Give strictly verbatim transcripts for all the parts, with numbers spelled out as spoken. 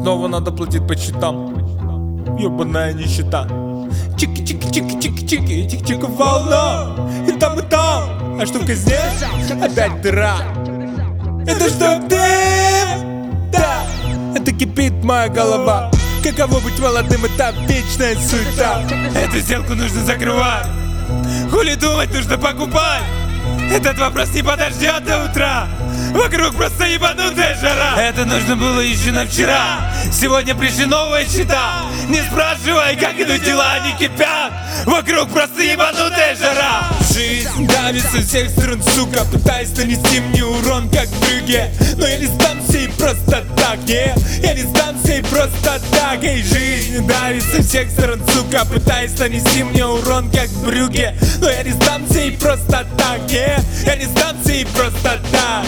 снова надо платить по счетам. Ёбаная нищета. Чики-чики-чики-чики-чики, чик-чик волна. И там, и там. А штука здесь опять дыра. Это чтоб ты, да. Это кипит моя голова. Каково быть молодым, это вечная суета. Эту сделку нужно закрывать. Хули думать, нужно покупать. Этот вопрос не подождет до утра. Вокруг просто ебанутая жара. Это нужно было еще на вчера. Сегодня пришли новые счета. Не спрашивай, как идут дела, они кипят. Вокруг просто ебанутая жара. Жизнь давит со всех сторон, сука, пытаясь нанести мне урон, как в брюге. Но я не сдамся и просто так, не. Я не сдамся и просто так. Эй, жизнь давит со всех сторон, сука, пытаясь нанести мне урон, как в брюге. Но я не сдамся и просто так, не. Я не сдамся и просто так.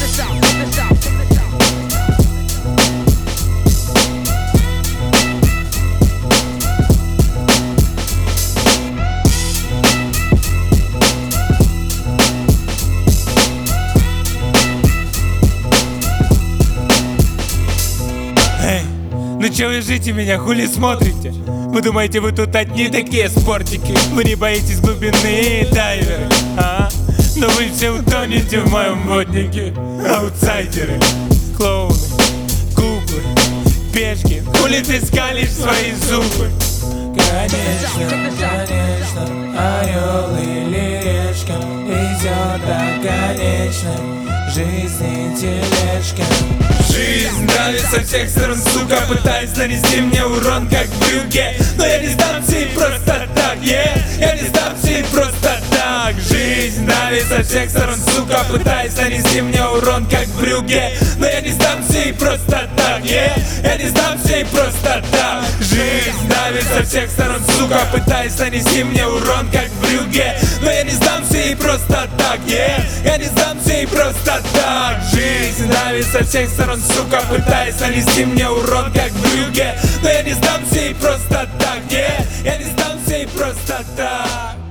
Эй, ну че вы жите меня, хули смотрите? Вы думаете, вы тут одни такие спортики? Вы не боитесь глубины, дайверы, а? Но вы все утонете в моем воднике. Аутсайдеры, клоуны, куклы, пешки. Хули ты скалишь свои зубы? Конечно, конечно, орел или решка идет до конечной жизни тележка. Жизнь давит со всех сторон, сука, пытаясь нанести мне урон, как в брюке. Но я не сдамся и просто так, yeah. Я не сдамся и просто так. Жизнь давит со всех сторон, сука, пытаясь нанести мне урон, как в брюке. Но я не сдамся и просто так, yeah. Я не сдамся и просто так. Жизнь давит со всех сторон, сука, пытаясь нанести мне урон, как в брюке. Но я не сдамся и просто так, yeah. Я не сдамся и просто так. Жизнь давит со всех сторон, сука, пытаясь нанести мне урон, как в брюке. Но я не сдамся и просто так, yeah. Я не сдамся и просто так.